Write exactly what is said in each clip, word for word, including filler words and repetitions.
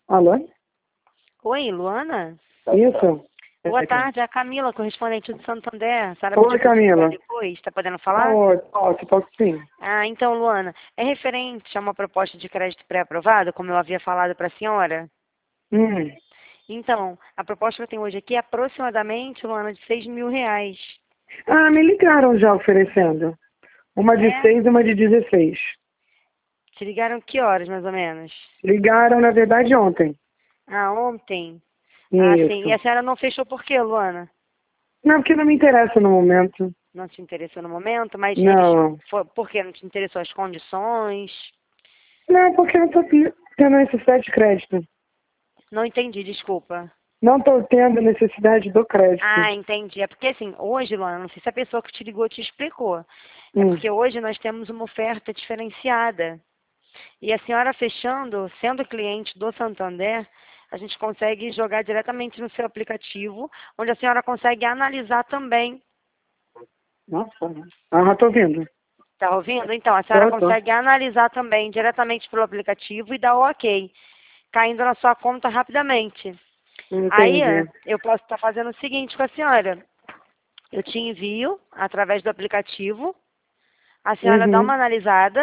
Alô? Oi, Luana? Isso? Boa tarde, é a Camila, correspondente do Santander. A senhora Oi, pediu pra Camila. ligar depois, está podendo falar? Oi, posso, posso sim. Ah, então, Luana, é referente a uma proposta de crédito pré-aprovado, como eu havia falado para a senhora? Hum. Então, a proposta que eu tenho hoje aqui é aproximadamente, Luana, de seis mil reais. Ah, me ligaram já oferecendo. Uma de É? seis e uma de dezesseis. Te ligaram que horas, mais ou menos? Ligaram, na verdade, ontem. Ah, ontem? Ah, sim. E Isso. a senhora não fechou por quê, Luana? Não, porque não me interessa no momento. Não te interessou no momento, mas eles... Não. Foi, por quê? Não te interessou as condições? Não, porque eu não tô tendo necessidade de crédito. Não entendi, desculpa. Não estou tendo necessidade do crédito. Ah, entendi. É porque assim, hoje, Luana, não sei se a pessoa que te ligou te explicou. É Hum. porque hoje nós temos uma oferta diferenciada. E a senhora fechando, sendo cliente do Santander, a gente consegue jogar diretamente no seu aplicativo, onde a senhora consegue analisar também. Nossa. Ah, tô ouvindo. Tá ouvindo? Então, a senhora Tô, tô. consegue analisar também diretamente pelo aplicativo e dar o ok, caindo na sua conta rapidamente. Aí, Entendi. eu posso estar fazendo o seguinte com a senhora. Eu te envio através do aplicativo, a senhora dá uma Uhum. analisada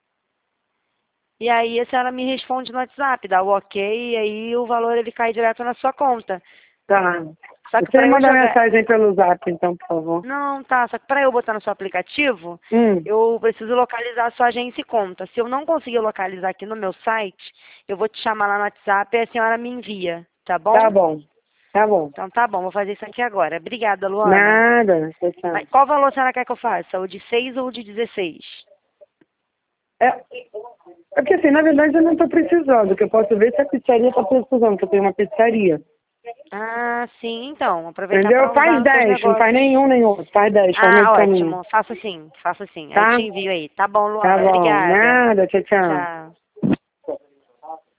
e aí a senhora me responde no WhatsApp, dá o ok e aí o valor ele cai direto na sua conta. Tá. Só que Você me para eu manda jogar... mensagem pelo zap, então, por favor. Não, tá, só que para eu botar no seu aplicativo, Hum. eu preciso localizar a sua agência e conta. Se eu não conseguir localizar aqui no meu site, eu vou te chamar lá no WhatsApp e a senhora me envia, tá Tá bom? bom. Tá bom. Então tá bom, vou fazer isso aqui agora. Obrigada, Luana. Nada. Tchau, tchau. Mas qual valor a senhora quer que eu faça? O de seis ou o de dezesseis? É, é porque assim, na verdade eu não estou precisando, que eu posso ver se a pizzaria está precisando, que eu tenho uma pizzaria. Ah, sim, então, aproveitar Entendeu? para usar Faz nos seus dez, não faz negócios. nenhum nem outro. Faz dez, faz meio Ah, de caminho. ótimo, faço sim, faço sim. Aí eu Tá? te envio aí. Tá bom, Tá Luana, bom. obrigada. Nada. Tchau, tchau. Tchau.